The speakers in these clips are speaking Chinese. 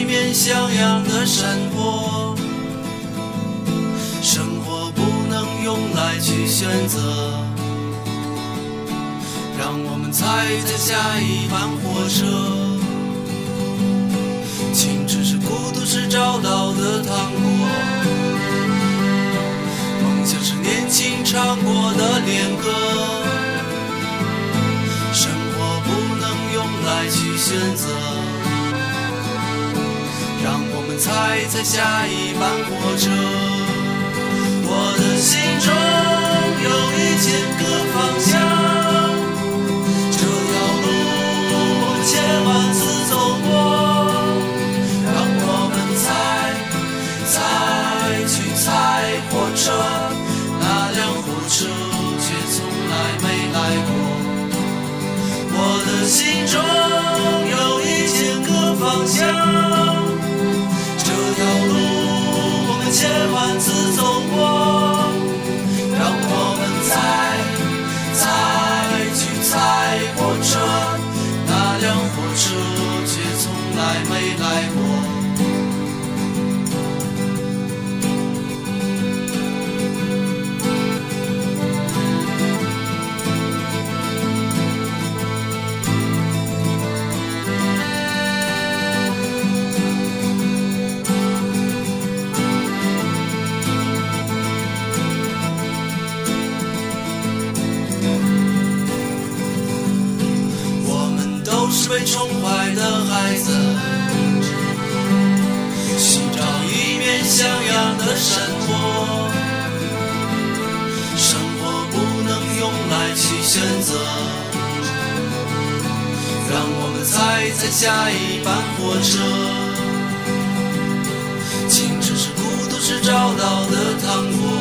面像样的山坡，生活不能用来去选择，让我们踩在下一班火车。青春是孤独时找到的糖果，梦想是年轻唱过的恋歌，生活不能用来去选择，让我们踩在下一班火车。我的心中有1000个方向，这条路我们千万次走过，让我们再去踩火车，那辆火车却从来没来过。我的心中有1000个方向，这条路我们千万次走过，让我们再去踩火车，那辆火车却从来没来过。被宠坏的孩子，寻找一面像样的山坡，生活不能用来去选择，让我们踩在下一班火车。青春是孤独时找到的糖果，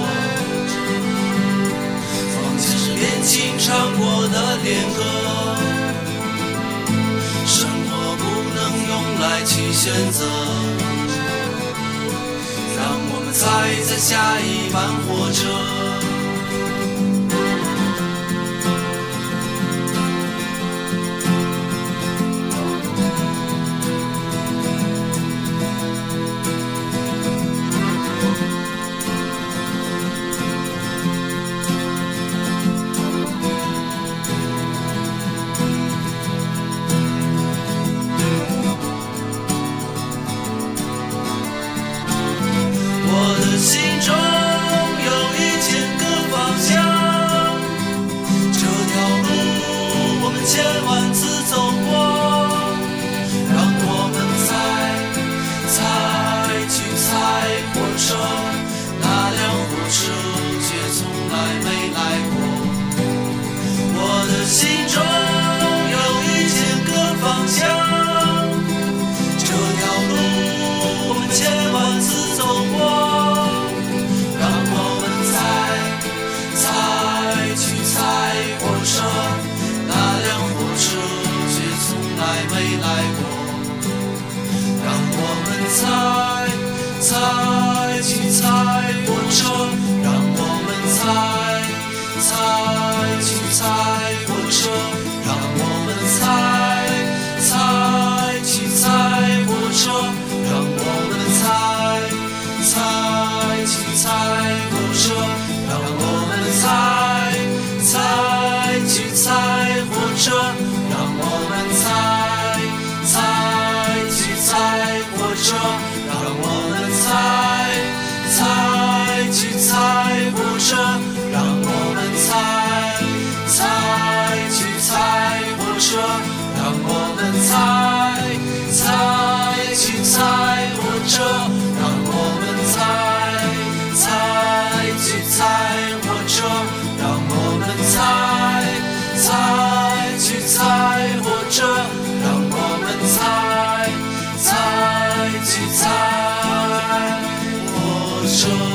方向是年轻唱过的恋歌，来去选择，让我们踩在下一班火车。心中有1000个方向，这条路我们千万次走过，让我们再去踩火车，那辆火车却从来没来过。我的心中有1000个方向，这条路我们千万次走过，没来过，让我们再去踩火车，让我们再去踩火车，让我们再去踩火车，让我们再去踩火车，让我们再去踩火车，让我们再去踩火车，让我们再去踩火车，让我们再去踩火车，让我们再去踩火车，让我们再去踩火车，让我们再去踩火车，让我们再去踩火车。